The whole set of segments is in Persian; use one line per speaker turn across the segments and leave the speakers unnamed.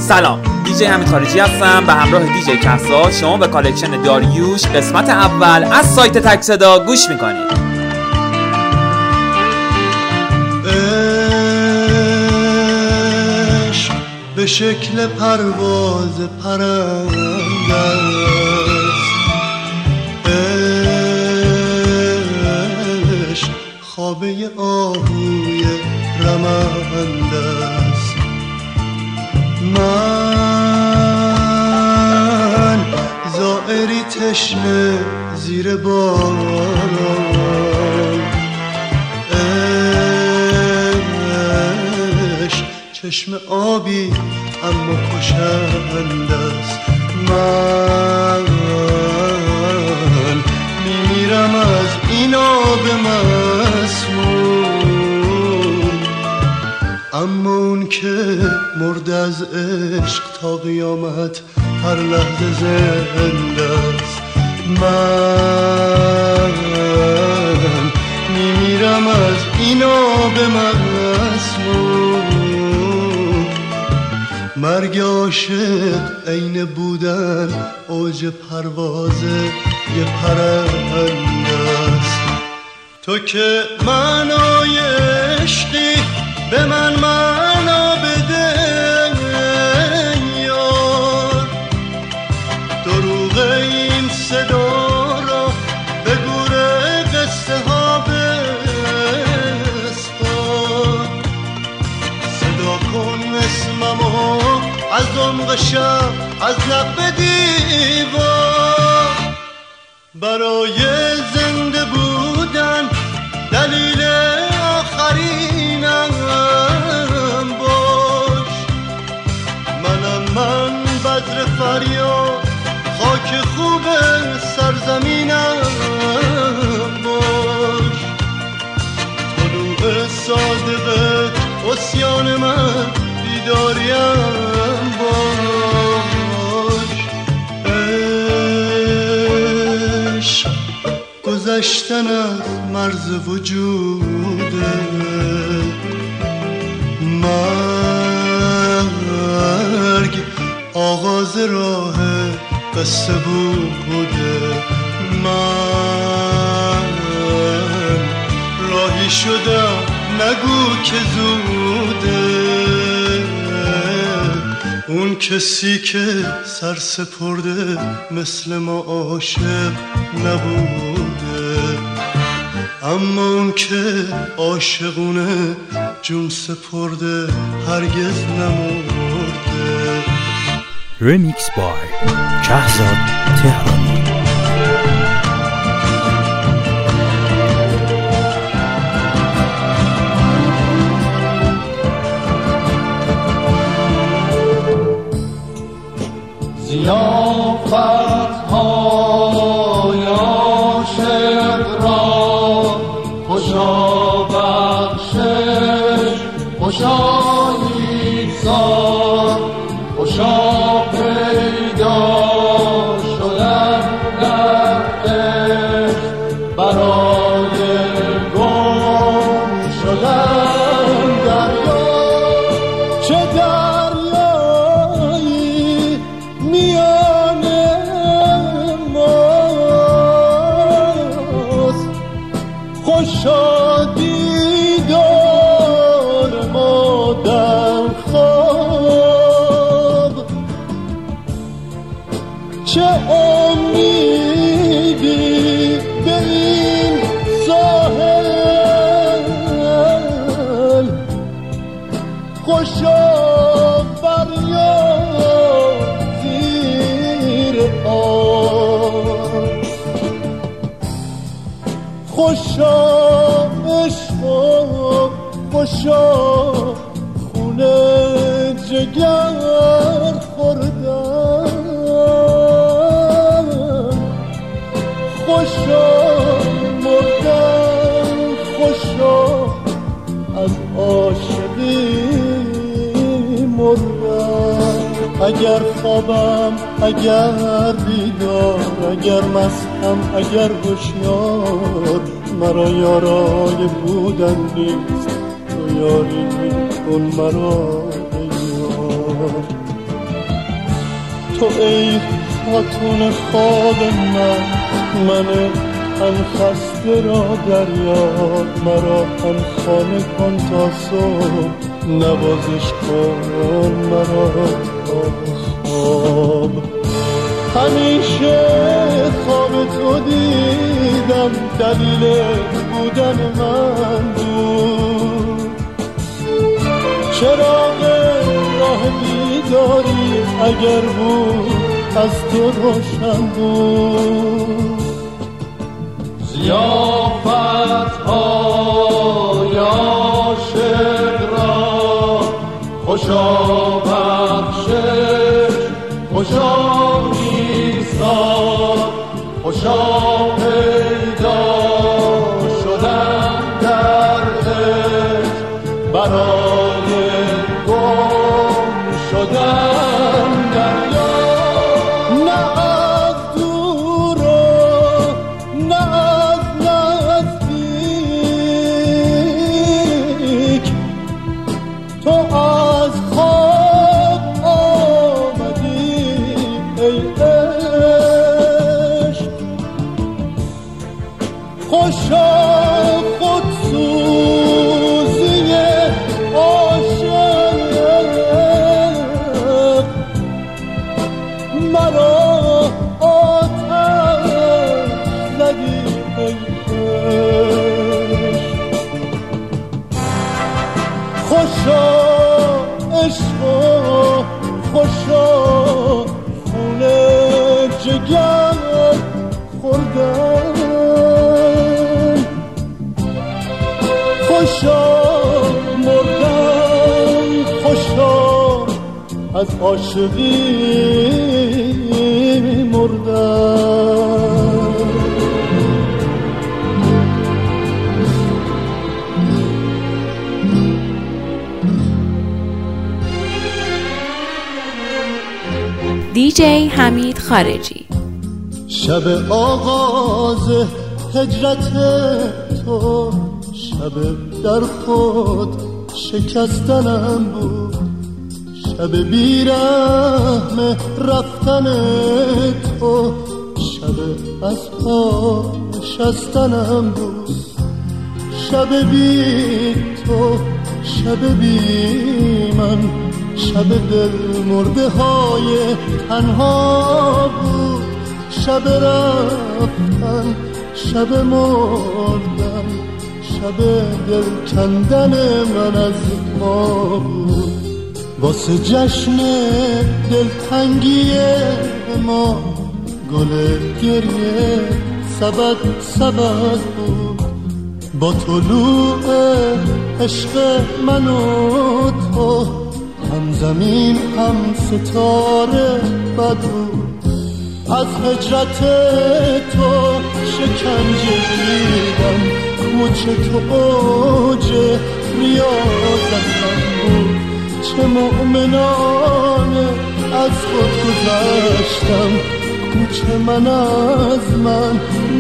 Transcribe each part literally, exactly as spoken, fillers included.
سلام، دیجی حمید خارجی هستم به همراه دیجی کسا. شما به کالکشن داریوش قسمت اول از سایت تک صدا گوش میکنید.
عشق به شکل پرواز پرنده است، عشق خوابه آهوی رمنده است. من زائری تشنه زیر باران، عشق چشم آبی اما کشنده است. من میمیرم از این آب مسموم، اما اون که مرد از عشق تا قیامت هر لحظه زنده است. من میمیرم از این آب مسموم. مرگ عاشق عین بودن اوج پرواز یه پرنده است. تو که معنای عشقی به من معنا بده یار، دروغ این صدا را به گوره قصه ها بسپار. صدا کن اسممو از عمق شب، از لب دیوار. برای زنده بودن دلیل آخرینم باش. منم من بدر فریاد، خاک خوب سرزمینم باش. طلوع صادق عصیان من بیداریم باش. عشق گذشتن از مرز وجوده، مرگ آغاز راه قصه بوده. من راهی شدم نگو که زوده، اون کسی که سر سپرده مثل ما عاشق نبوده، اما اون که عاشقونه جون سپرده هرگز نمرده.
ریمیکس بای شهزاد تهرانی.
ضیافت‌های عاشق را خوشا بخشش، خوشا ایثار، خوشا پیدا شدن در عشق، برای گم شدن دریا. چه دریایی میان ماست، خوشا دیدار ما در خواب. چه امیدی به این ساحل، خوشا فریاد زیر آب. خوشا عشق و خوشا خونه جگر خوردن، خوشا مردن، خوشا از عاشقی مردن. اگر خوابم، اگر بیدار، اگر مستم، اگر هوشیار، مرا یارای بودن نیست. تو یاری کن مرا ای یار. تو ای خاتون خواب من، من تن خسته را دریا، مرا تن خانه کن تا صبح، نوازش کن مرا تا خواب. همیشه خواب تو دیدم، دلیل بودن من بود، چراغ راه بیداری اگر بود از تو روشن بود. زیافت های عاشق را خوشا بخشش، خوشا ایستاد، خوشا پیدا شدن در عشق، برای گم شدن دریا. نه از دور و نه از نزدیک، تو از خواب آمدی ای عشق. خوشا خودسوزی عاشق، مرا آتش زدی ای عشق. خوشا عشق و خوشا خون جگر خوردن، خوشا مردن، خوشا از عاشقی مردن.
دیجی حمید خارجی.
شب آغاز هجرت تو، شب در خود شکستنم بود، شب بیرحم رفتن تو، شب از پا نشستنم بود. شب بی تو، شب بی من، شب دل مرده های تنها بود. شب رفتن، شب مردن، شب دل کندن من از ما بود. واسه جشن دلتنگی ما گل گریه سبد سبد بود. با طلوع عشق من و تو، هم زمین هم ستاره بد بود. از هجرت تو شکنجه دیدم، کوچه تو اوج ریاضتم بود. چه مؤمنانه از خود گذشتم، کوچه من از من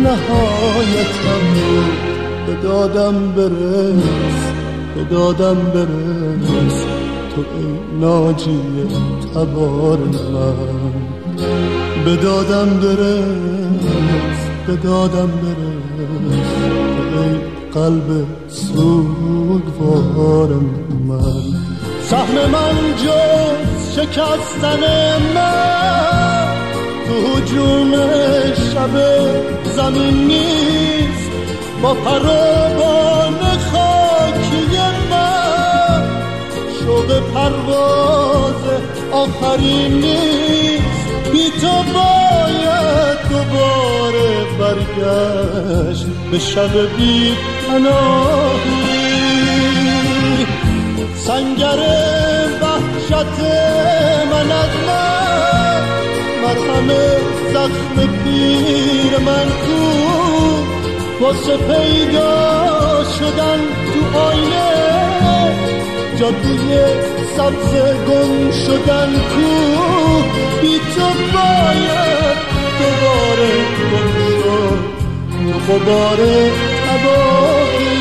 نهایتم بود. به دادم برس، به دادم برس، تو ای ناجی تبار من. به دادم برس، به دادم برس، تو ای قلب سوگوار من. سهم من جز شکستن من تو هجوم شب زمین نیست. با پروبان خاکی من شوق پرواز آخرین نیست. بی تو باید دوباره برگشت به شب بی پناهی. سنگر وحشت من از من، مرهم زخم پیر من کو. واسه پیدا شدن تو آینه، جادوی سبز گم شدن کو. بی تو باید دوباره گم شد تو غبار تباهی.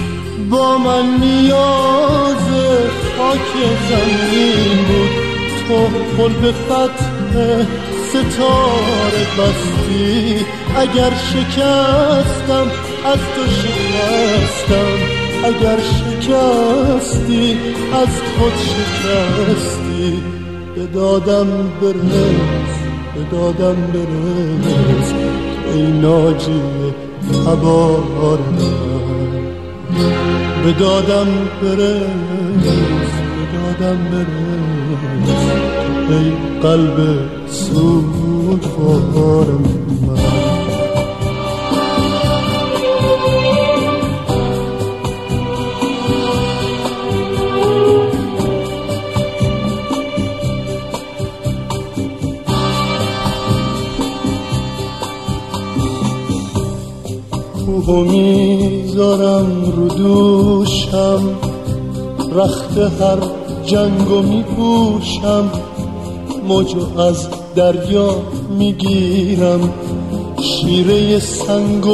با من نیاز خاک زمین بود، تو تو قلب فتح ستاره بستی. اگر شکستم از تو شکستم، اگر شکستی از خود شکستی. بدادم برس بدادم برس ای ناجی تبار من. بدادم برس بدادم برس ای قلب سوگوار من. کوهو میذارم رو دوشم، رخت هر جنگو میپوشم. موجو از دریا میگیرم، شیره سنگو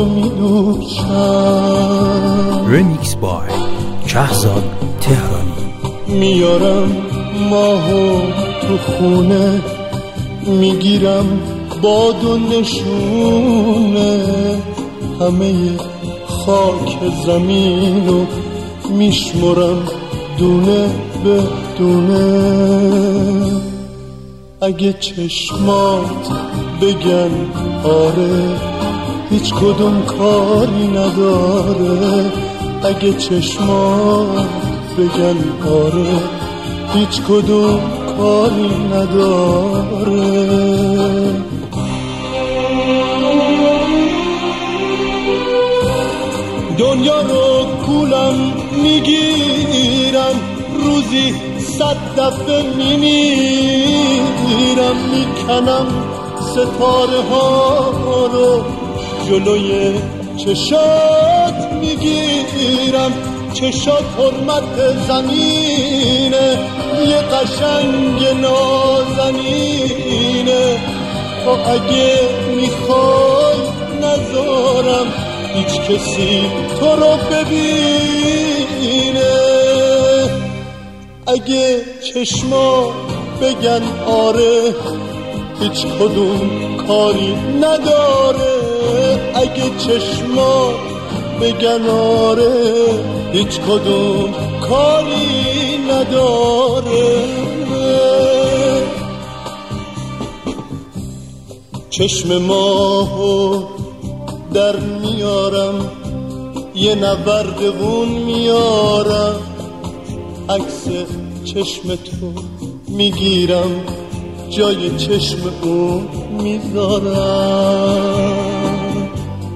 میدوشم.
رمیکس بای شهزاد تهرانی.
میارم ماهو تو خونه، میگیرم باد و نشونه. همه خاک زمینو میشمرم دونه به دونه. اگه چشمات بگن آره هیچ کدوم کاری نداره. اگه چشمات بگن آره هیچ کدوم کاری نداره. دنیا رو کولم میگیرم، روزی صد دفعه میمیرم. میکنم ستاره ها رو جلوی چشات میگیرم. چشات حرمت زمینه، یه قشنگ نازنینه. تو اگه میخوای نذارم هیچ کسی تو رو ببینه. اگه چشما بگن آره هیچ کدوم کاری نداره. اگه چشما بگن آره هیچ کدوم کاری نداره. چشم ماهو در میارم، یه نبردگون میارم. عکس چشم تو میگیرم، جای چشم او میذارم.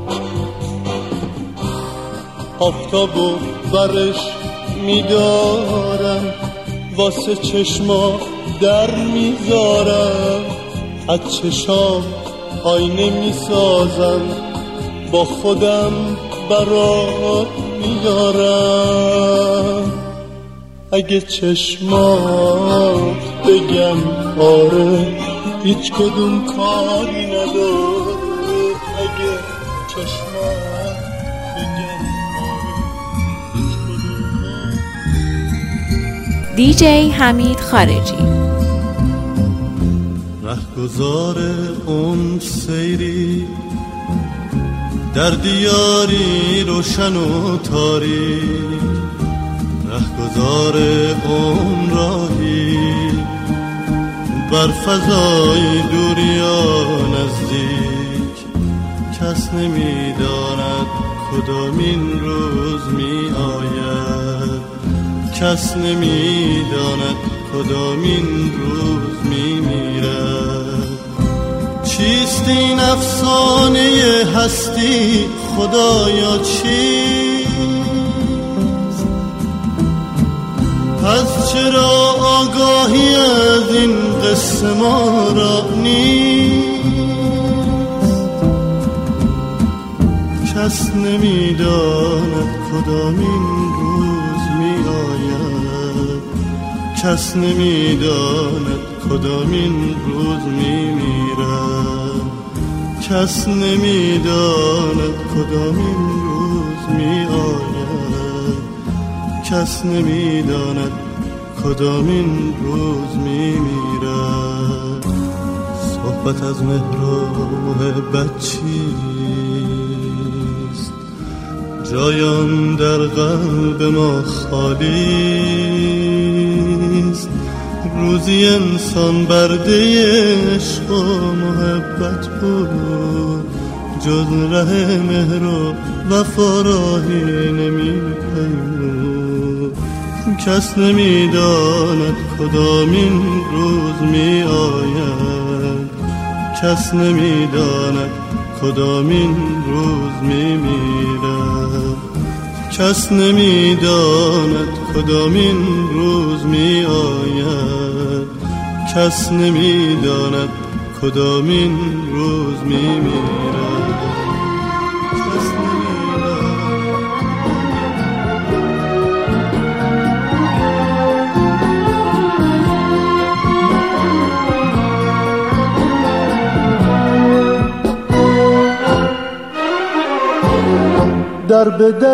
آفتابو برش میدارم، واسه چشما در میذارم. از چشام آینه میسازم، با خودم برات میارم. اگه چشمات بگم آره هیچ کدوم کاری نداره. اگه چشمات بگم آره هیچ کدوم کاری.
دیجی حمید خارجی.
رهگذار اون سیری در دیاری روشن و تاریک. رهگذار اون راهی بر فضای دور یا نزدیک. کس نمیداند کدامین روز می آید، کس نمیداند کدامین روز می میرد. چیست این افسانه هستی خدایا چیست؟ پس چرا آگاهی از این قصه ما را نیست؟ کس نمیداند کدامین روز می آید، کس نمیداند کدامین روز می میرد. کس نمیداند کدامین روز می آید، کس نمیداند کدامین روز میمیرد. صحبت از مهر و محبت چیست؟ جایان در قلب ما خالیست. روزی انسان برده عشق و محبت بود، جز ره مهر و وفا راهی نمی‌پیمود. کس نمی‌داند کدامین روز می آید، کس نمی‌داند کدامین روز میمیرد. کس نمی‌داند کدامین روز می آید، کس نمی‌داند کدامین روز میمیرد. کس
در به در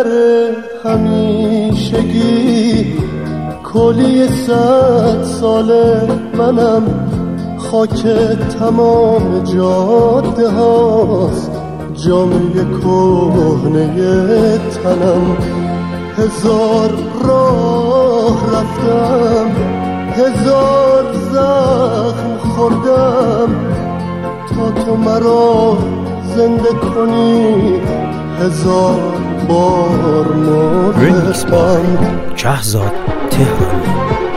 همیشگی کلی صد ساله منم، خاک تمام جاده هاست جامعه کهنه تنم. هزار راه رفتم، هزار زخم خوردم، تا تو مرا زنده کنی هزار بار مردم.
کهزاد تهرانی.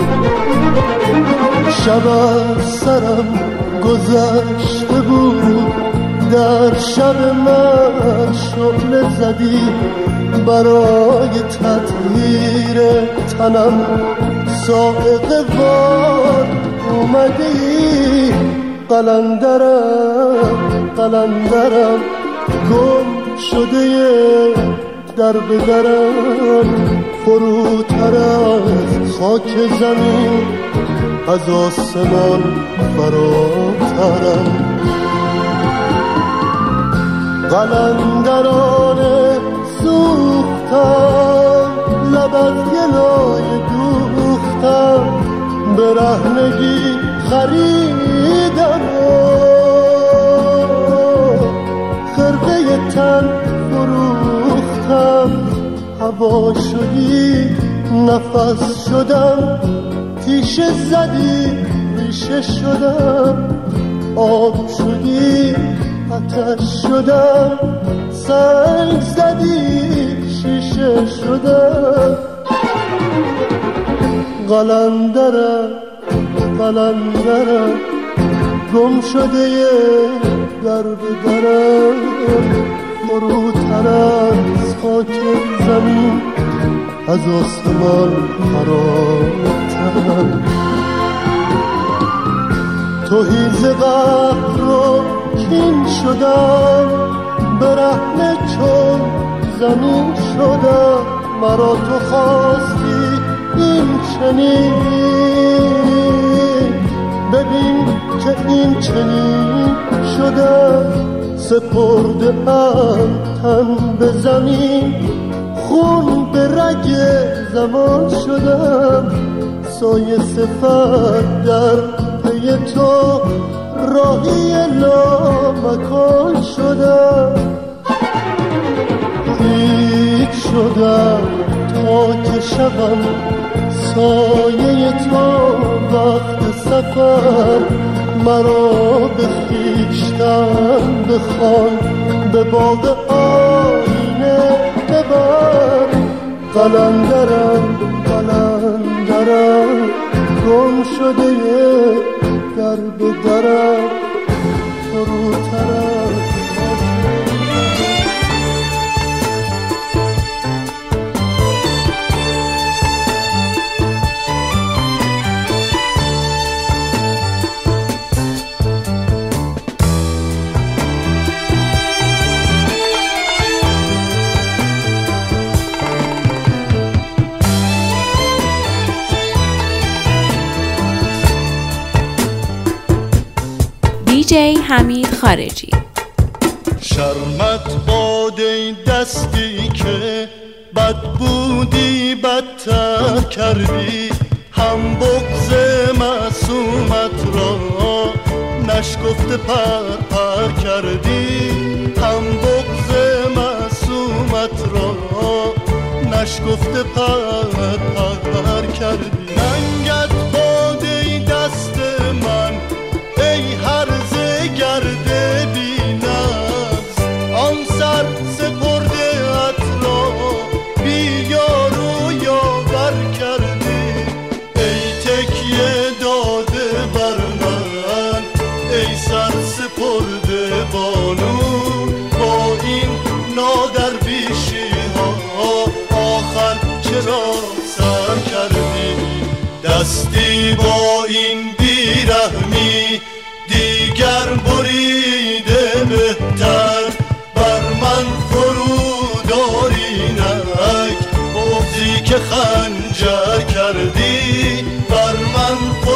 شب از سرم گذشته بود، در شب من شعله زدی برای تطهیر تنم. صاعقه وار اومدی، قلندرم قلندرم گم شده در به درم. فروتر از خاک زمین از آسمان فراترم. قلندرانه سوختم، لب از گلای دوختم، به رهنگی خریدم خرقه تن فروختم. هوا شدی نفس شدم، تیشه زدی ریشه شدم. آب شدی آتش شدم، سنگ زدی شیشه شدم. قلندرم قلندرم گم شده در به درم. فروتر از خاک زمین از آسمان فراترم. توهی ز قهر رو کین شدم، برهنه چون زمین شدم. مرا تو خواستی این چنین، ببین که این چنین شدم. سپردم تن به زمین، خون به رگ زمان شدم. سایه صفت در پی تو راهی لامکان شدم. هیچ شدم تا که شبم سایه تو وقت سفر. مرا به خویشتن بخوان، به باغ آینه ببر. قلندرم قلندرم گم شده در به درم. فروترم
دیجی حمید خارجی.
شرمت باده دستی که بد بودی بدتر کردی. هم بغض معصومت را نشکفته پر پر کردی، هم بغض معصومت را نشکفته پر پر کردی. ننگت باد ای دست من ای هرزه گرده بی نفس، آن سر سپرده ات را بی یار و یاور کردی. ای تکیه داده بر من ای سر سپرده بانو، با این نادرویشی ها آخر چرا سر کردی؟ دستی با این بیرحمی دیگر بریده بهتر، بر من فروداری نک بغضی که خنجر کردی، بر من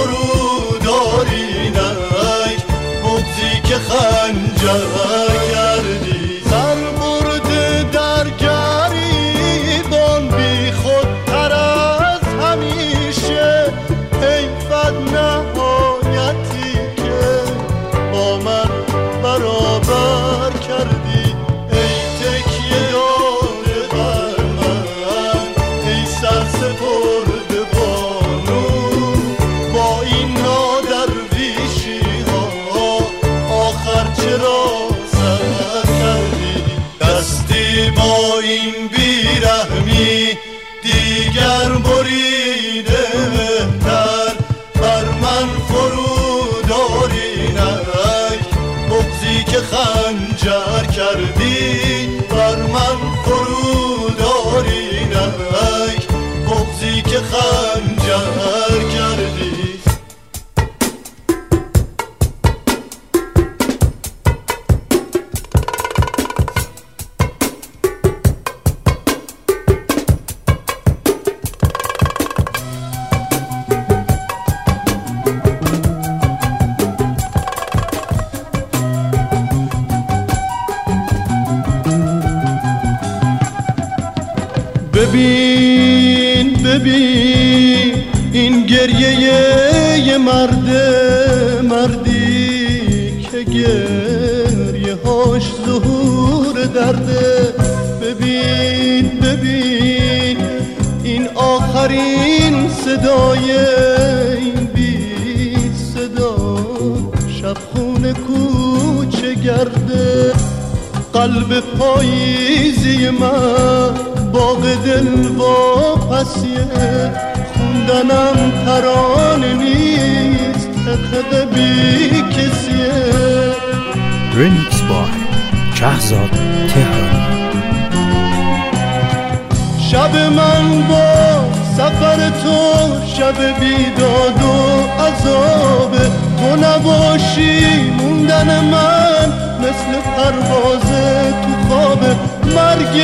فروداری نک بغضی که خنجر کردی. سر برده در گریبان بی خودتر از همیشه، حیفت نهایتی که با من برابر کردی. ای تکیه داده بر من ای سر سپرده بانو، با این نادرویشی ها آخر چرا سر کردی؟ دستی با این بیرحمی دیگر بریده بهتر، بر من فروداری نک بغضی که خنجر کردی، بر من فروداری نک بغضی که خنجر کردی. ببین ببین این گریه یه مرده، مردی که گریه هاش ظهور درده. ببین ببین این آخرین صدای این بی صدا، شبخونه کوچه گرده. قلب پاییزی من باغ دل واپسیه، خوندنم ترانه نیست حقیقه بی کسیه.
رمیکس بای شهزاد تهرانی.
شب من با سفر تو شب بیداد و عذابه، تو نباشی موندن من مثل پرواز تو خوابه. مرگ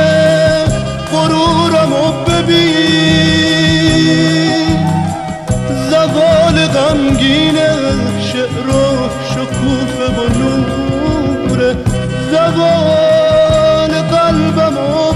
غرورمو ببین، زوال غمگین شعر و شکوفه و نوره. زوال قلبمو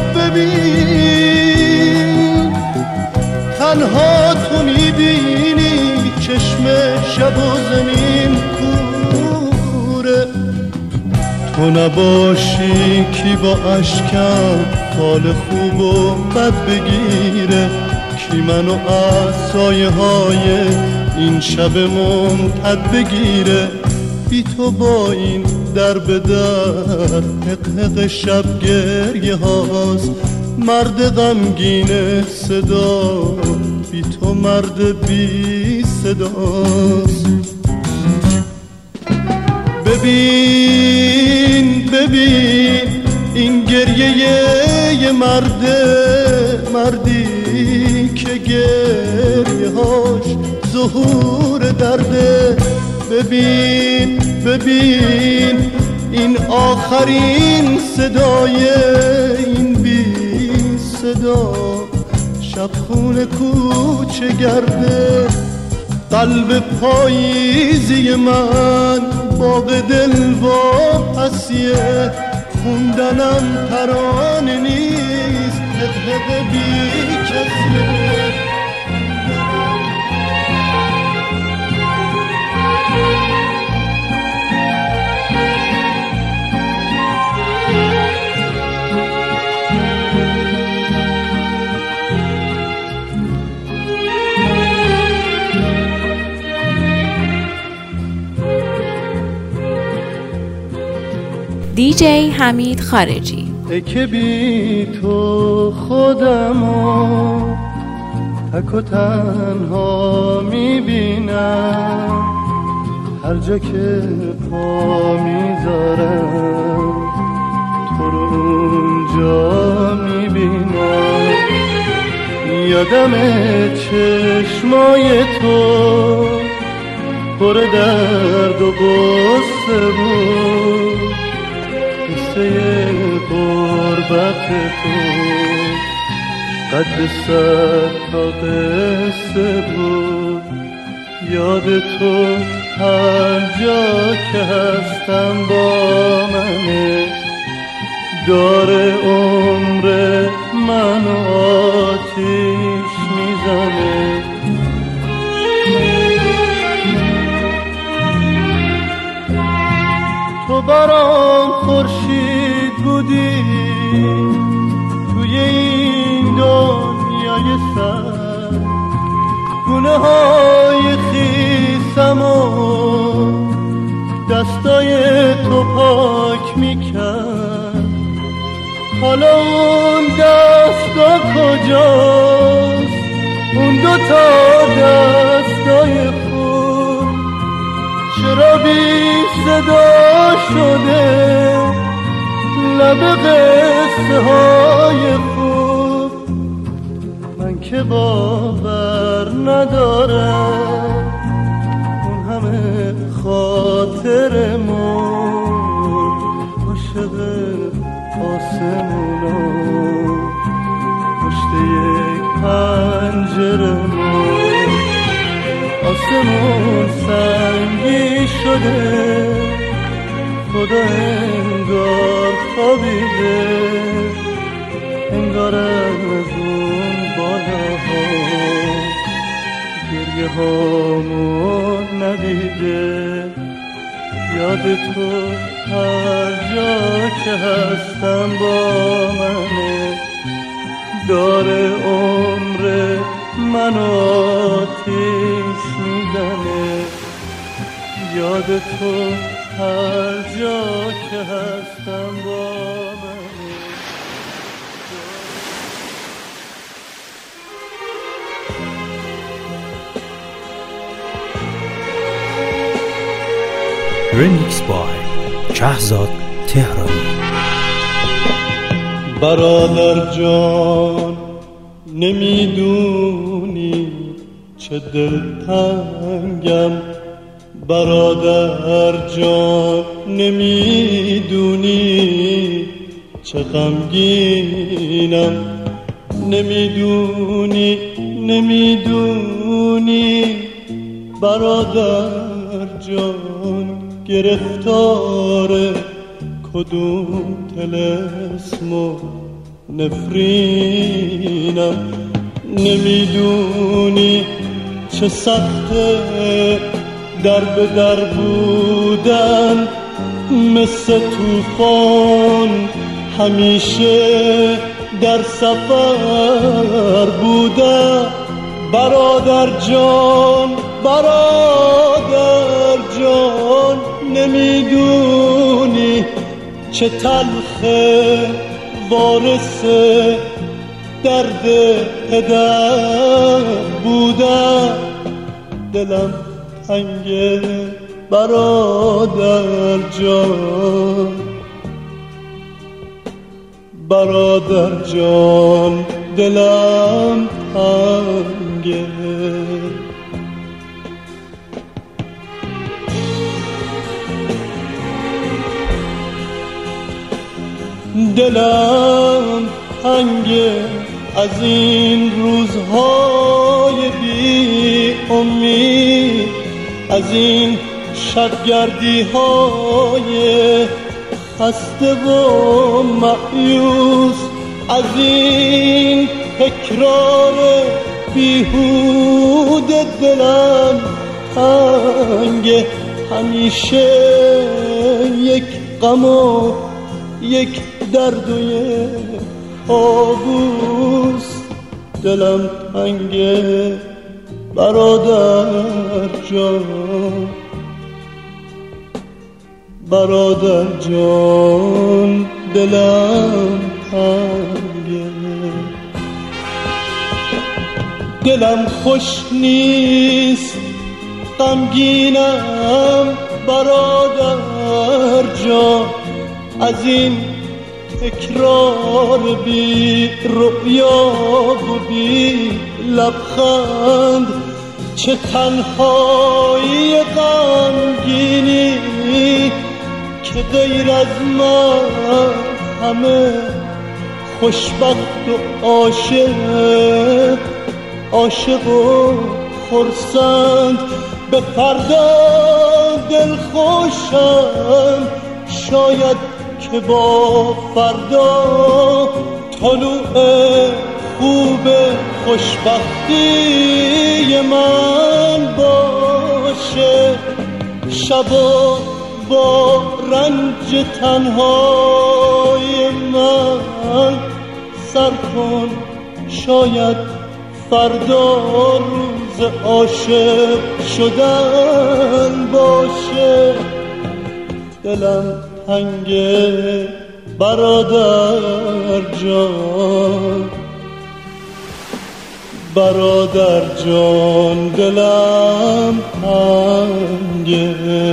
ببین، تنها تو میبینی چشم شب و زمین کوره. تو نباشی کی با اشکم حال خوب و بد بگیره، کی منو از سایه های این شب ممتد بگیره. بی تو با این در به در حق حق شب گریه هاست، مرد غمگین صدا بی تو مرد بی صداست. ببین ببین این گریه یه مرده، مردی که گریه هاش ظهور درده. ببین ببین این آخرین صدای این بی صدا، شبخونه کوچه گرده. قلب پاییزی من باغ دل واپسیه، خوندنم ترانه نیست حقیقه بی کسیه.
دیجی حمید خارجی.
ای که بی تو خودمو تک و تنها میبینم، هر جا که پا میذارم تو رو اونجا میبینم. یادم چشمای تو پر درد و غصه بود، قصه غربت تو قد صد تا قصه بود. یاد تو هر جا که هستم با منه، داره عمر منو آتیش میزنه. تو برام خورشید بودی توی این دنیای سر، گونه های خیسم و دستای تو پاک میکرد. حالا اون دستا کجاست، اون دوتا دستای خوب چرا بی صدا شده لب قصه های خوب. من که باور ندارم اون همه خاطر مرد عاشق آسمونا پشت یک پنجره مرد. آسمون سنگی شده، خدا انگار خوابیده، انگار از اون بالاها گریه هامون ندیده. یاد تو هر جا که هستم با منه، داره عمر منو آتیش میزنه. یاد تو هر جا که هستم با منه.
رمیکس بای شهزاد تهرانی.
برادر جان نمیدونی چه دلتنگم، برادر جان نمیدونی چه غمگینم. نمیدونی نمیدونی برادر جان گرفتار کدوم طلسم و نفرینم. نمیدونی چه سخته در به در بودن، مثل طوفان همیشه در سفر بودن. برادر جان برادر جان نمیدونی چه تلخه وارث درد پدر بودن. دلم تنگه برادر جان، برادر جان دلم تنگه. دلم تنگه از این روزهای بی امید، از این شبگردی های خسته و مایوس، از این تکرار بیهوده. دلم تنگه همیشه یک غم و یک درد و یک آبوس. دلم تنگه برادر جان، برادر جان دلم تنگه، دلم خوش نیست غمگینم برادر جان، از این تکرار بی رؤیا و بی لبخند، چه تنهایی غمگینی که غیر از من همه خوشبخت و عاشق، عاشق و خرسند. به فردا دل خوشم، شاید که با فردا طلوع خوب خوشبختی من باشه. شبا با رنج تنهای من سر کن، شاید فردا روز عاشق شدن باشه. دلم تنگه برادر جان، برادر جان دلم تنگه.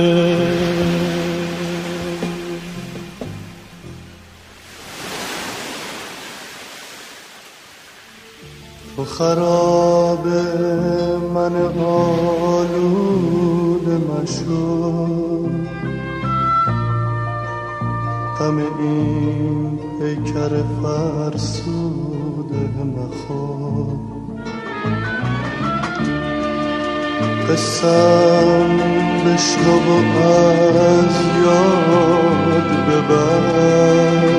تو خراب من آلوده مشو، غم این پیکر فرسوده مخور. قسم بشنو و از یاد ببر،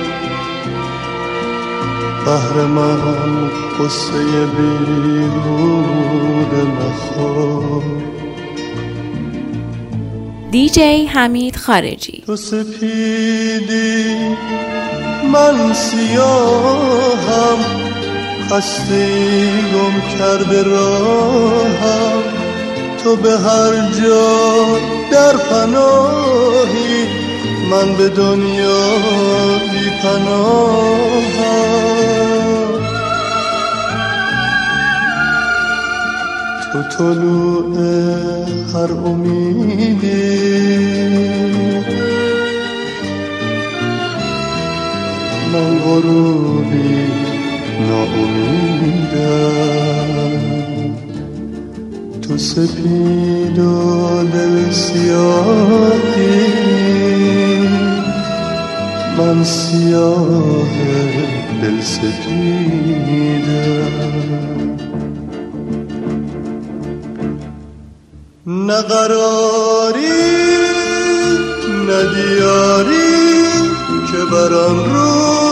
بهر من قصه بیهوده مخور.
دیجی حمید خارجی.
تو سپیدی من سیاهم، خسته گم کرده راهم. تو به هر جا در پناهی، من به دنیا بی پناهم. تو طلوع هر امیدی، من غروبی ناامیدم. تو سپید و دل سیاهی، من سیاه دل سپیدم. نه قراری نه دیاری که برم رو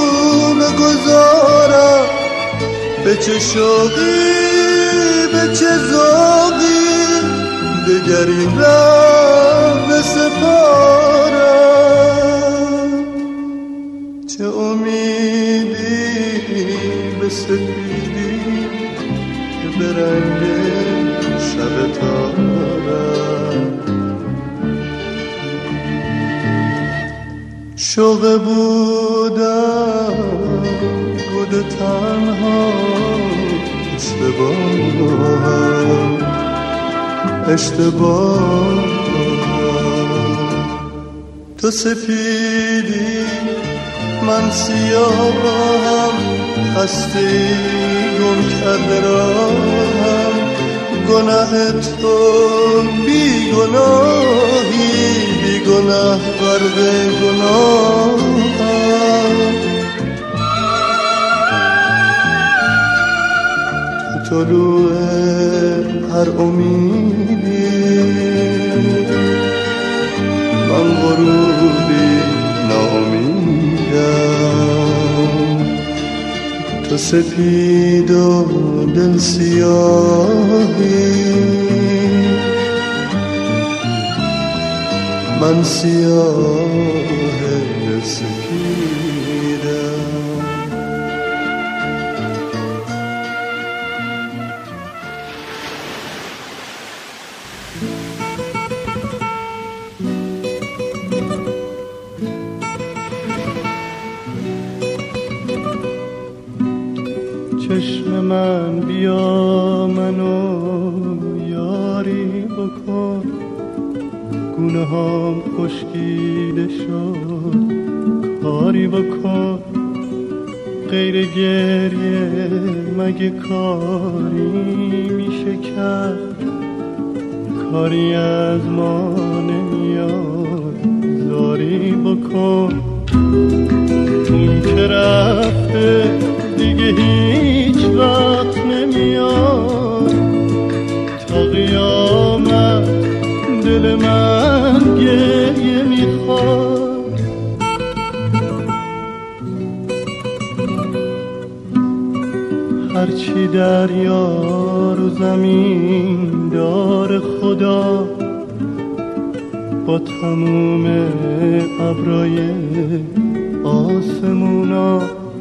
بگذارم، به چه شوقی به چه ذوقی دگر این راه بسپارم. چه امیدی به سپیدی که به رنگ شب تارم. شوق بودم بود تنها، اشتباه اشتباه. تو سپیدی من سیاهم، خسته گم کرده راهم. گناه تو بی گناهی، بی گناه غرق گناهم. تو طلوع هر امیدی، من غروبی ناامیدم. تو سپید و دل سیاهی، من سیاه دل سپیدم.
من بیا منو یاری بکن، گونه هام خشکیده شد کاری بکن، غیر گریه مگه کاری میشه کرد، کاری از ما نمیاد زاری بکن. اون که رفته دیگه هیچ وقت نمیاد، تا قیامت دل من گریه میخواد. هرچی دریا رو زمین دار خدا، با تموم ابرای آسمونا،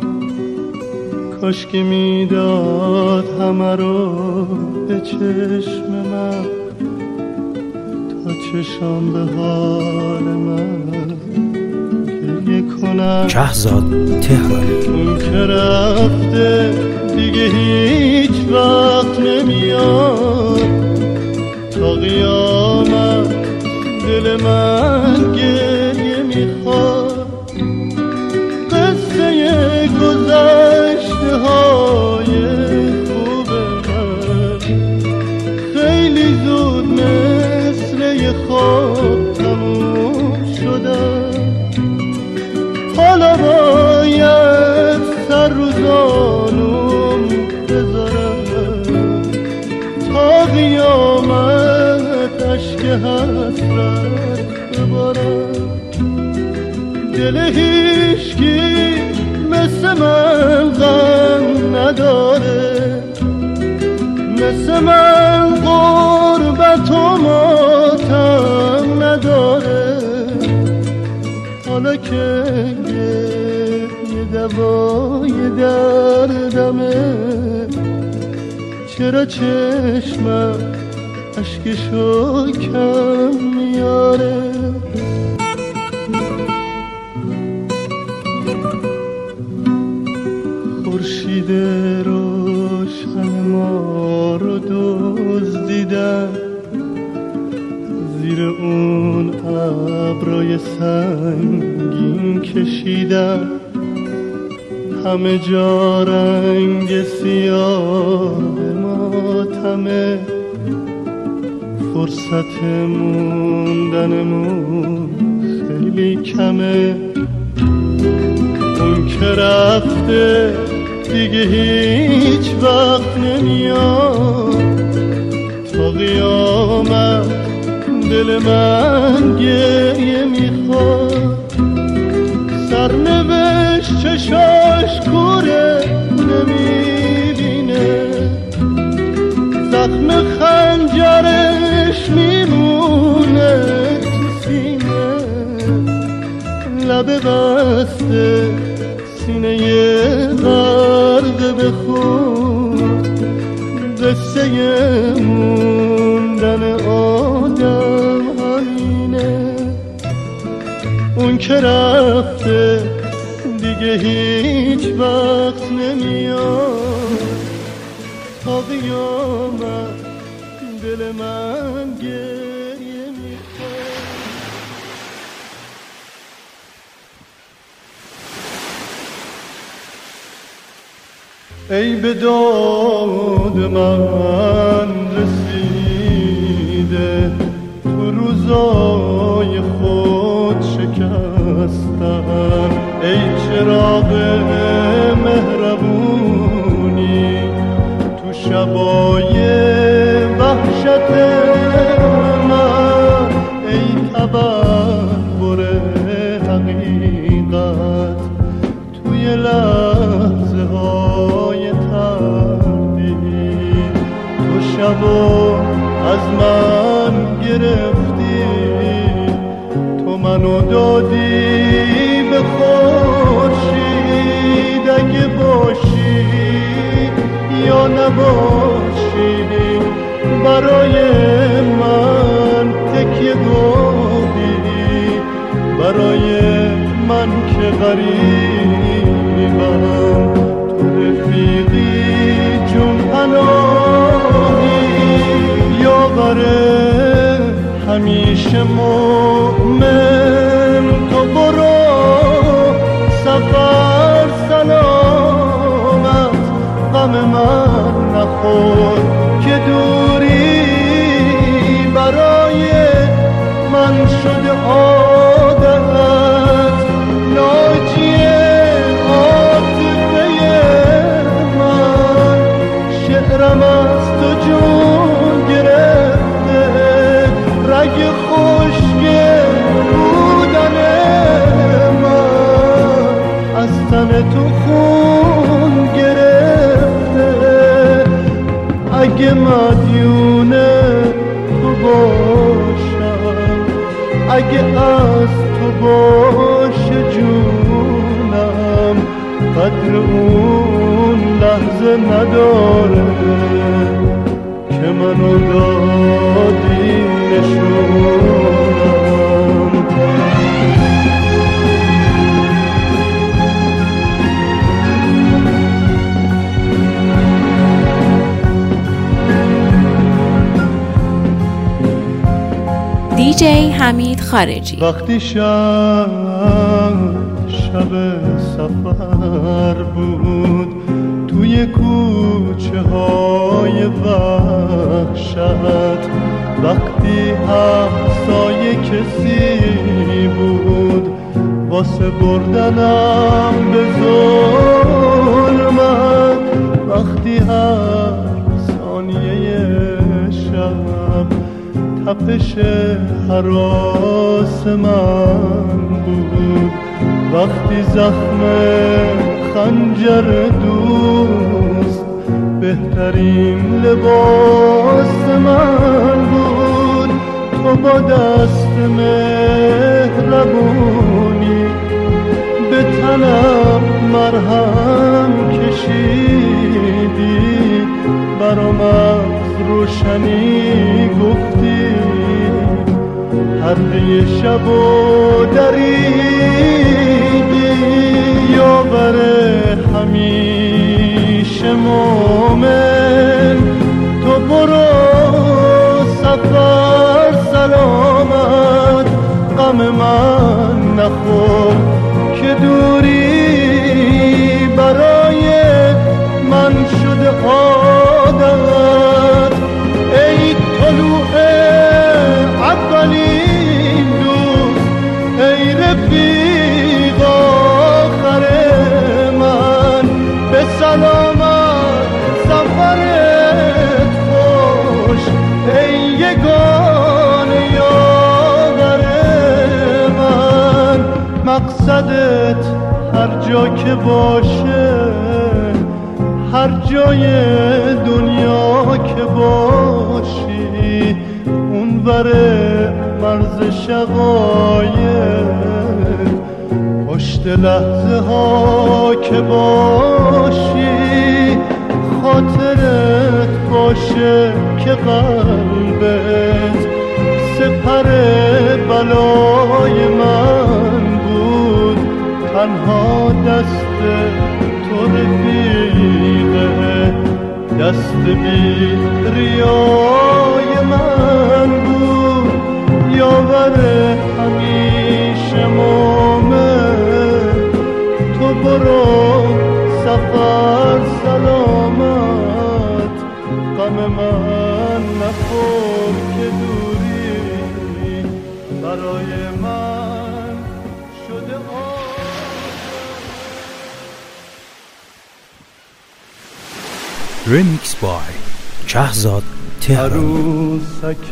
کاش که میداد همه رو به چشم من، تا چشم به حال من گریه کنم.
شهزاد تهرانی.
اون که رفته دیگه هیچ وقت نمیاد، تا قیامت دل من گریه میخواد. قصه گذشته های خوب من خیلی زود مثل یه خواب تموم شدن، حالا باید سر رو زانوم بذارم، تا قیامت اشک حسرت ببارم. دل هیچکی مثل من غم نداره، مثل من غربت و ماتم نداره. حالا که یه دوای دردمه، چرا چشمم اشکشو کم میاره؟ خورشید روشن ما رو دزدیدن، زیر اون ابرای سنگین کشیدن، همه جا رنگ سیاه ماتمه، فرصت موندنمون خیلی کمه. اون که رفته دیگه هیچ وقت نمیاد، تا قیامت دل من گریه میخواد. سرنوشت چشاش کوره نمیبینه، زخم خنجرش میمونه تو سینه، لب بسته سینه غرق به خون، قصه موندن آدم همینه. اون که رفته دیگه هیچ وقت نمیاد، تا قیامت دل من گریه میخواد. ای به داد من رسیده، تو روزای خود شکستن، ای چراغ مهربونی تو شبای وحشت من، ای تبخور حقیقت توی لحظه های تردید، تو شبو از من گرفتی، تو منو دادی به خورشید، اگه باشی یا نباشی برای من تکیه گاهی، برای من که غریبم تو رفیقی جو همیشه مومن تو برو سفر سلامت غم من نخور که دوری برای من شده عادت ناجی عاطفه من شعرم از تو جون گرفته رگ خشک بودن من از تن تو خون گرفته اگه مدیون تو باشم اگه از تو باشه جونم قدر اون لحظه نداره که منو دادی نشونم
دیجی حمید خارجی.
وقتی شب شب سفر بود توی کوچه های وحشت وقتی همسایه کسی بود واسه بردنم به ظلمت وقتی هر ثانیه شب تپش هراس من بود وقتی زخم خنجر دوست بهترین لباس من بود تو با دست مهربونی به تنم مرهم کشیدی برام از روشنی گفتی حرفه شب و دریدی یاور همیشه مومن تو برو سفر سلامت غم من نخور که دوری برای من شده عادت ای طلوع اولین دوست ای رفیق آخر من به سلامت سفرت خوش ای یگانه یاور من مقصدت هر جا که باشه هر جای دنیا که باشی اونور مرز شقایق پشت لحظه ها که باشی خاطرت باشه که قلبت سپر بلای من بود تنها دست تو رفیقه دست بی ریای من بود یاور همیشه مومن تو برو سفر سلامت غم من نخور که دوری برای من شده
ریمیکس بای شهزاد تهرانی.
عروسک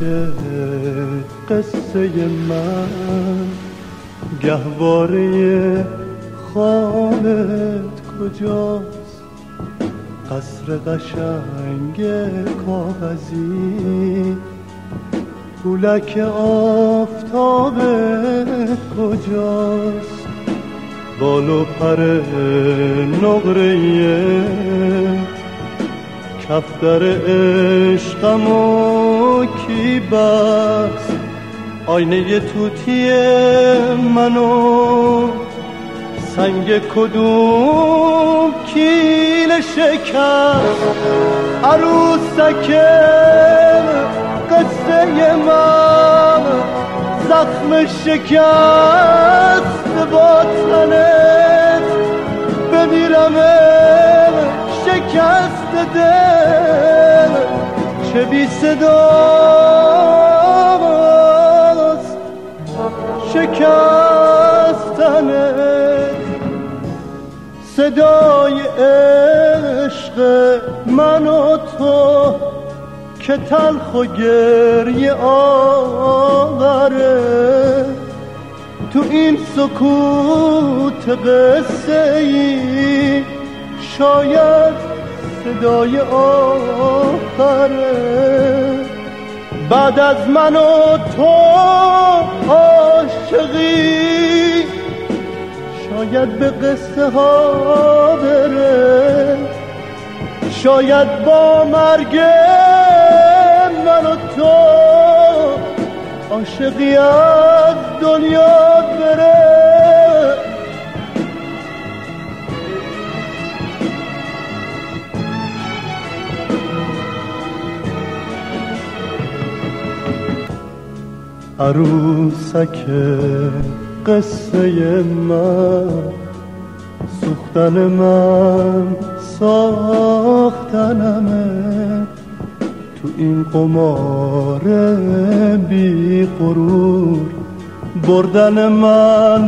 قصه من گهواره خانت کجاست قصر قشنگ کاغذی پولک آفتابت کجاست بال و پر نقره‌ای کفتر عشقمو کی بست آینه توتی منو سنگ کدوم کیل شکست عروسک قصه من زخم شکست با تنت بمیرم شکست دل چه بی صداست شکستنت صدای عشق من و تو که تلخ و گریه آوره تو این سکوت قصه ای شاید صدای آخره بعد از من و تو عاشقی شاید به قصه ها بره شاید با مرگ من و تو عاشقی از دنیا بره عروسک قصه من سوختن من ساختنمه تو این قمار بی غرور بردن من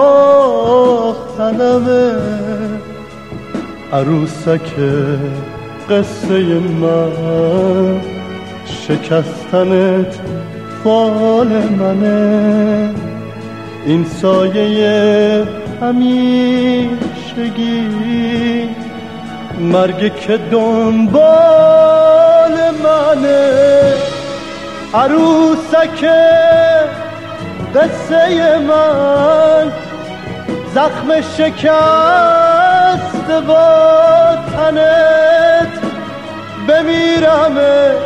باختنمه عروسک قصه من شکستنت فال منه این سایه همیشگی مرگ که دنبال منه عروسک قصه من زخم شکست با تنت بمیرم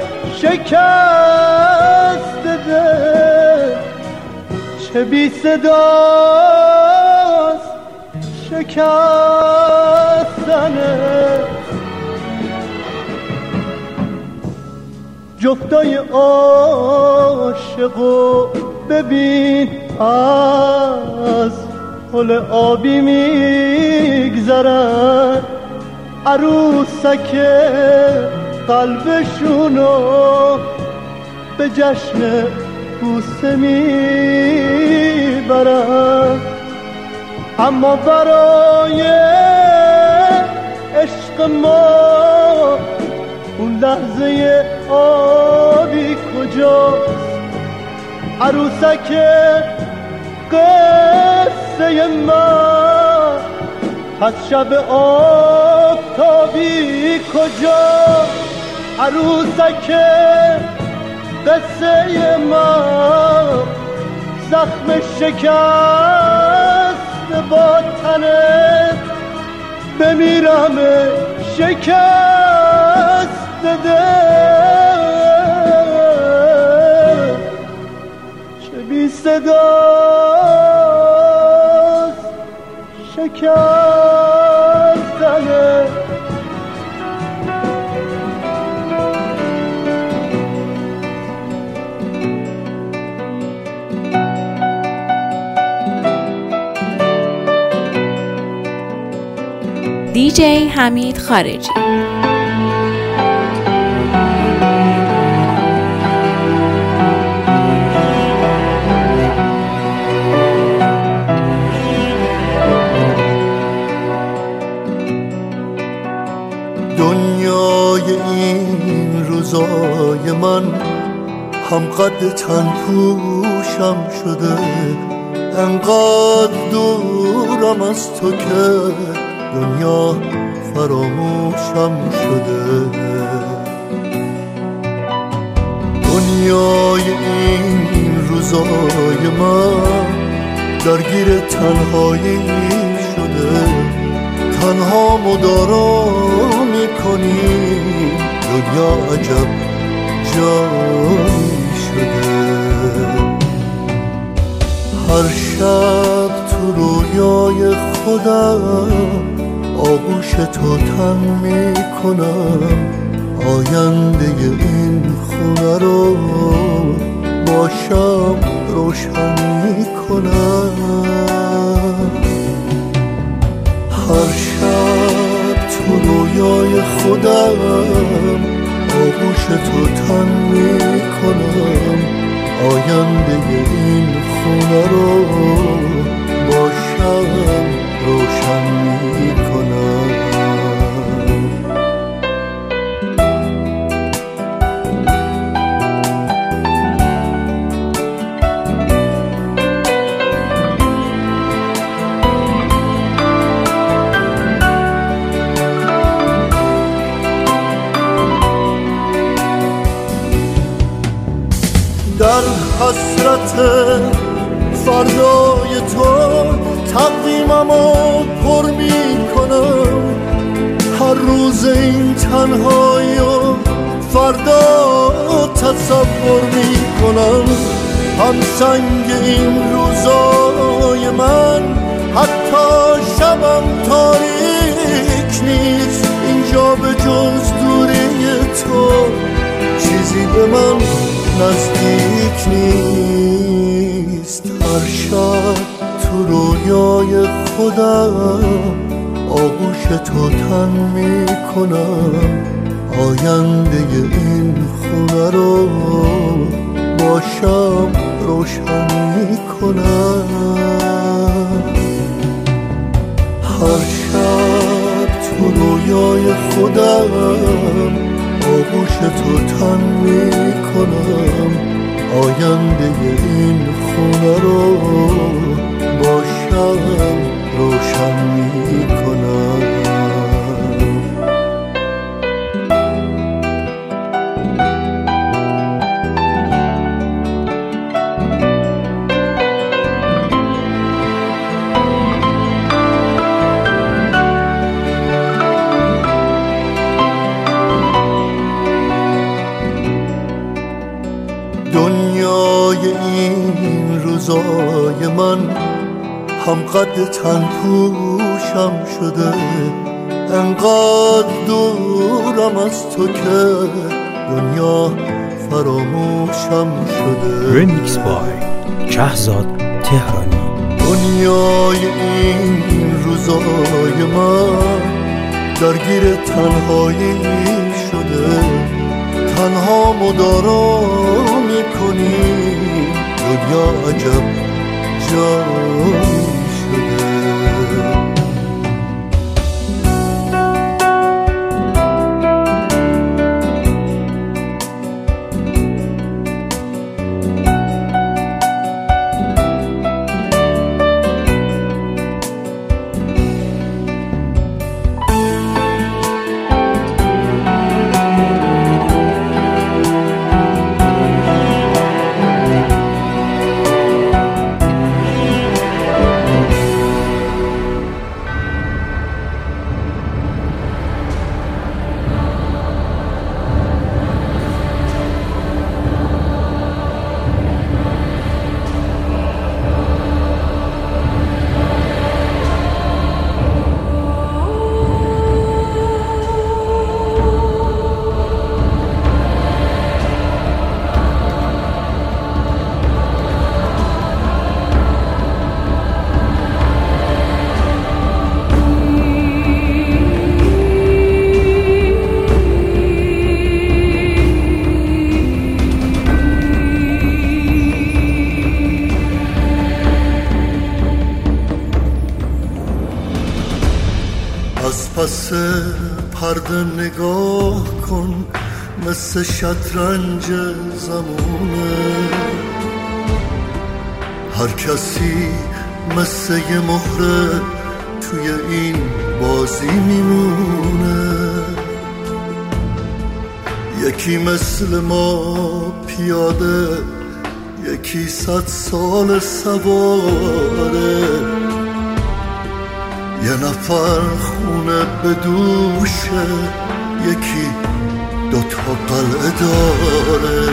شکست دل چه بی صداست شکستنه جفتای عاشقو ببین از پل آبی میگذرن عروسک قلبشونو به جشن بوسه میبرن اما برای عشق ما اون لحظه آبی کجاست عروسک قصه من پس شب آفتابی کجاست عروسک قصه من زخم شکست با تنت بمیرم شکست دل چه بی صداست شکستنه
دیجی حمید خارجی.
دنیای این روزای من هم قد تن پوشم شده انقدر دورم از تو که دنیا فراموشم شده دنیای این روزای من درگیر تنهایی شده تنها مدارا میکنی دنیا عجب جایی شده هر شب تو رویای خودم آغوش تو تن میکنم آینده این خونه رو باشم روشن میکنم. هر شب تو رویای خودم آغوش تو تن میکنم. آینده این خونه رو با شب روشن میکنم. در حسرت فردای تو تقویممو پر میکنم. هر روز این تنهایی و فردا تصور میکنم. هم سنگ این روزای من حتی شبم تاریک نیست. اینجا به جز دوری تو چیزی به من نزدیک نیست. هر شب تو رویای خودم آغوش تو تن میکنم. آینده این خونه رو با شب روشن میکنم. هر شب تو رویای خودم آغوش تو تن میکنم. آینده این خونه رو با شب روشن میکنم. دنیای این روزای من هم قد تن پوشم شده. انقدر دورم از تو که دنیا فراموشم شده.
رمیکس بای شهزاد تهرانی.
دنیای این روزای من درگیر تنهایی شده. تنها مدارا میکنی دنیا عجب جایی شده. از پس پرده نگاه کن مثل شطرنج زمونه. هر کسی مثل یه مهره توی این بازی میمونه. یکی مثل ما پیاده، یکی صد سال سواره. یه نفر خونه به دوشه، یکی دوتا قلعه داره.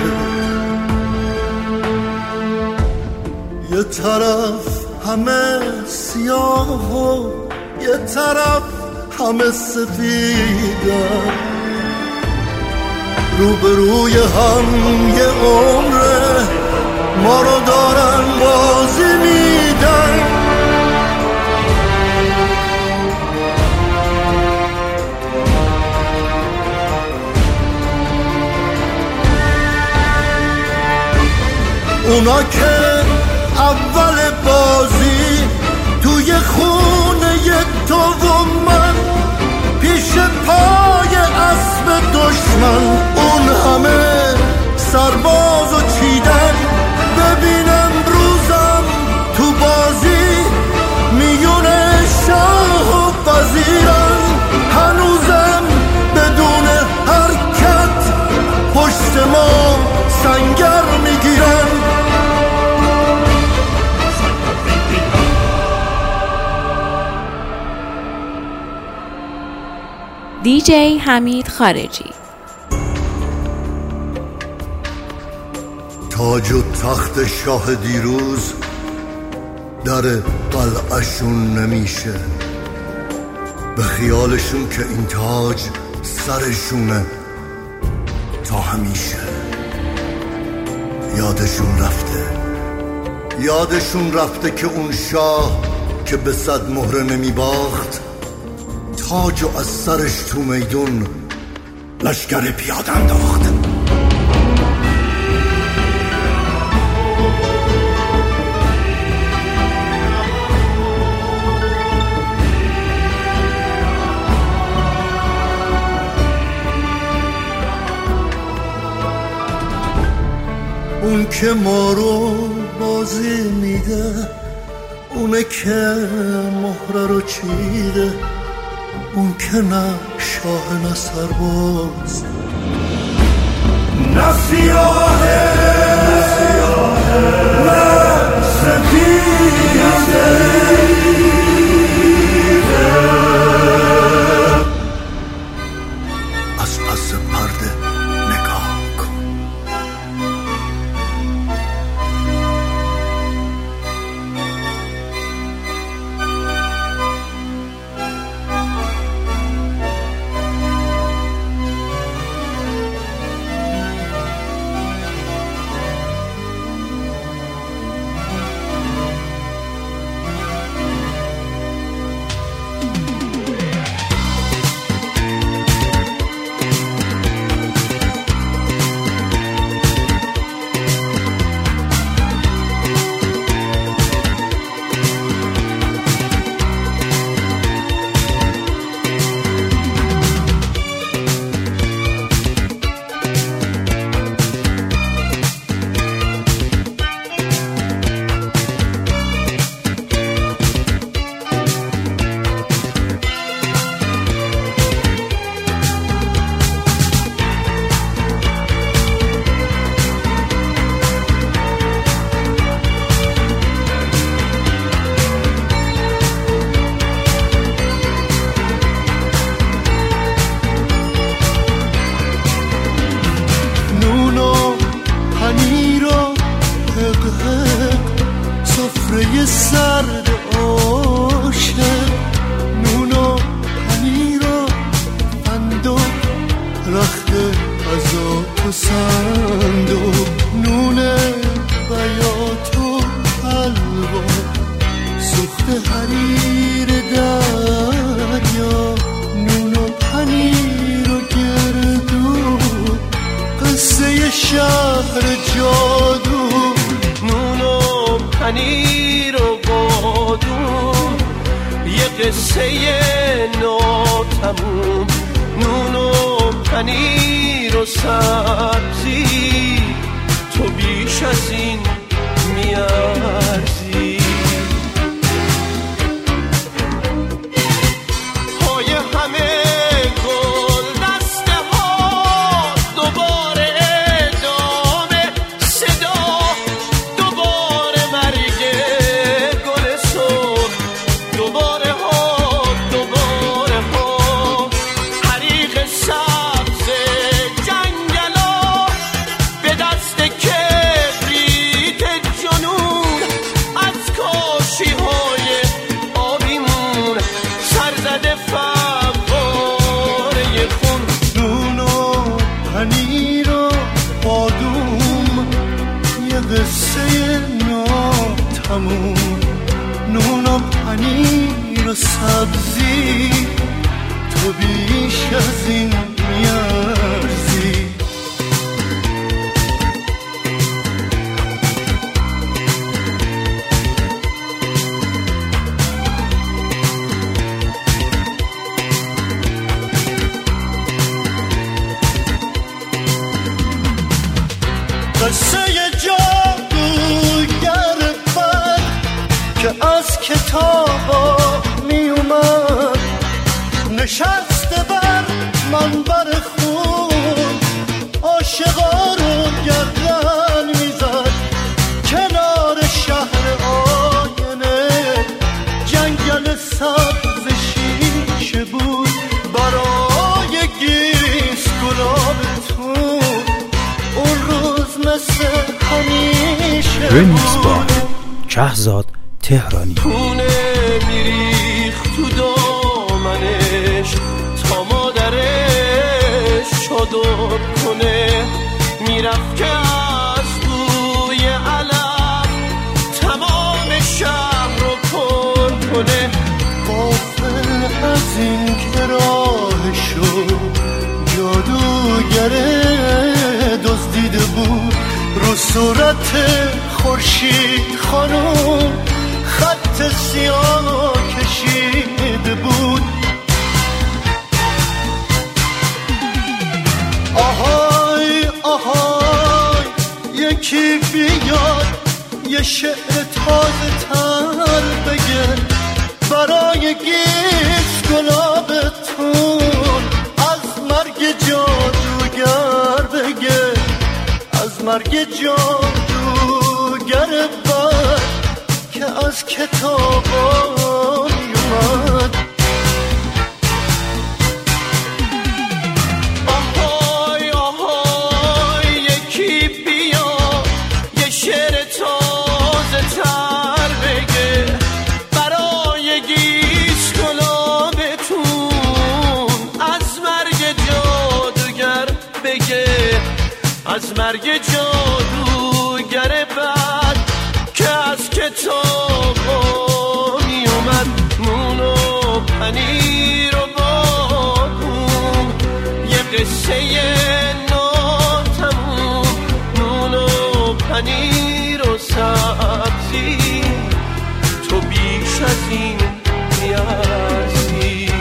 یه طرف همه سیاه و یه طرف همه سفیدن. روبروی هم یه عمره ما رو دارن اونا که اول بازی توی خونه تو و من پیش پای اسب دشمن اون همه سربازو چیدن، ببینم روزم تو بازی میونه شاه و وزیرن، هنوزم بدون حرکت پشت ما سنگر میگیرن.
دیجی حمید خارجی.
تاج و تخت شاه دیروز در قلعه‌شون نمیشه، به خیالشون که این تاج سرشونه تا همیشه. یادشون رفته یادشون رفته که اون شاه که به صد مهره نمی باخت، تاجو از سرش تو میدون لشکر پیاده انداخت. اون که ما رو بازی میده، اونه که مهره رو چیده، اون که نه شاه نه سرباز، نه سیاهه نه سفیده، از پس پرده نگاه کن. سفره سرد عاشق، نون و پنیر و فندق، رخت غذا تو صندوق، نون بیات و حلوا، سوخت حریر دریا، نون و پنیر و گردو، قصه شهر جادو، نون و پنیر و بادوم، یه قصه ناتموم، نون و پنیر و سبزی، تو بیش از این میارزی. پای همه گل دسته ها، دوباره ادامه صدا، دوباره مرگ گل سرخ، دوباره ها دوباره ها، حریق سبز جنگلا، به دست کبریت جنون، از کاشی های آبیمون، سرزده فواره خون، نون و پنیر و بادوم، یه قصه ناتموم، نون و پنیر و سبزی، تو بیش از این میارزی.
کتابا می اومد نشسته بر منبر خون عاشقا رو گردن میزد کنار شهر آینه جنگل سبز شیشه بود برای گیس گلابتون اون روز مثل همیشه
رمیکس با کهزاد تهرانی.
خونه میریخ تو دامنش تا مادرش چادر کنه میرفت که از بوی علم تمام شهر رو پر کنه غافل از این که راهشو جادوگره دزدیده بود رو صورت خورشید خانم خط سیاه کشیده بود آهای آهای یکی بیاد یه شعر تازه تر بگه برای گیس گلابتون از مرگ جادوگر بگه از مرگ جادوگر بد که از کتابا میومد آهای آهای یکی بیا یه شعر تازه تر بگه برای گیس گلابتون از مرگ جادوگر بگه از مرگ جادوگر بد که از کتابا می اومد نون و پنیر و بادون یه قصه ناتموم نون و پنیر و سبزی تو بیش از این نیازی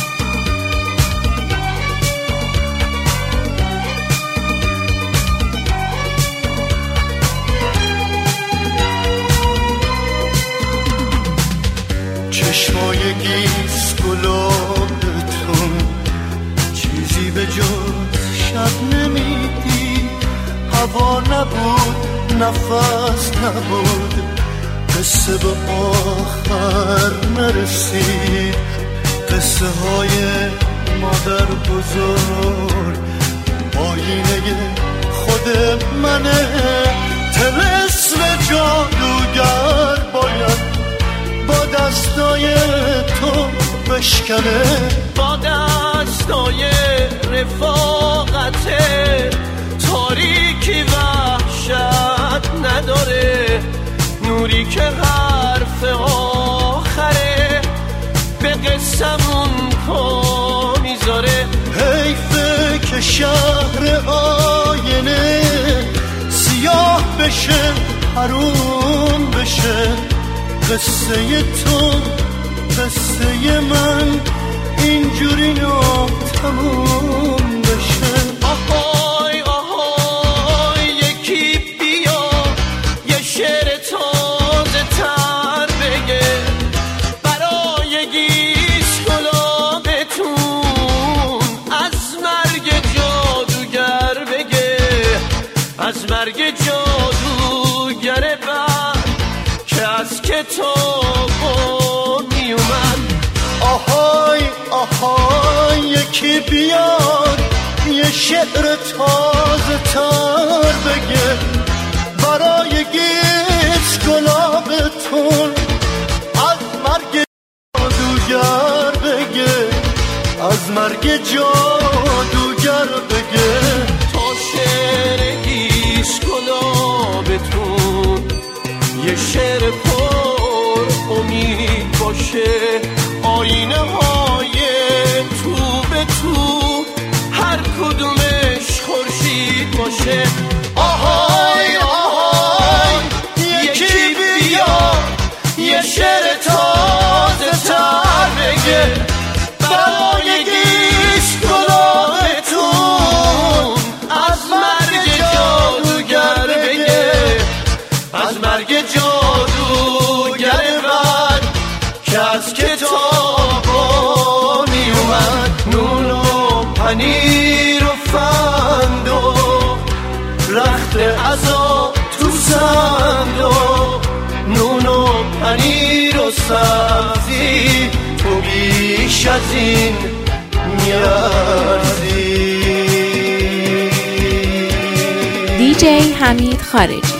چشمای گیس گلابتون چیزی به جز شب نمیدی هوا نبود نفس نبود قصه به آخر نرسید قصه های مادر بزرگ آینه خود منه طلسم جادوگر باید با دستای تو بشکنه با دستای رفاقت تاریکی وحشت نداره نوری که حرف آخره به قسمون پا میذاره حیفه که شهر آینه سیاه بشه حروم بشه قصه تو قصه من اینجوری ناتموم بشه آهای آهای یکی بیا یه شعر تازه تر بگه برای گیس گلابتون از مرگ جادوگر بگه از مرگ جادوگر بد که از کتابا می اومد آهای آهای یکی بیاد یه شعر تازه تر بگه برای گیس گلابتون از مرگ جادوگر بگه از مرگ جادوگر بگه تا شعر گیس گلابتون یه شعر پر امید باشه آینه های تو به تو هر کدومش خورشید باشه آهای آهای یکی بیا یه شعر تازه تر بگه برای گیس گلابتون از مرگ جادوگر بگه از مرگ جادوگر بد سبزی تو بیش از این میارزی.
دی جی حمید خارجی.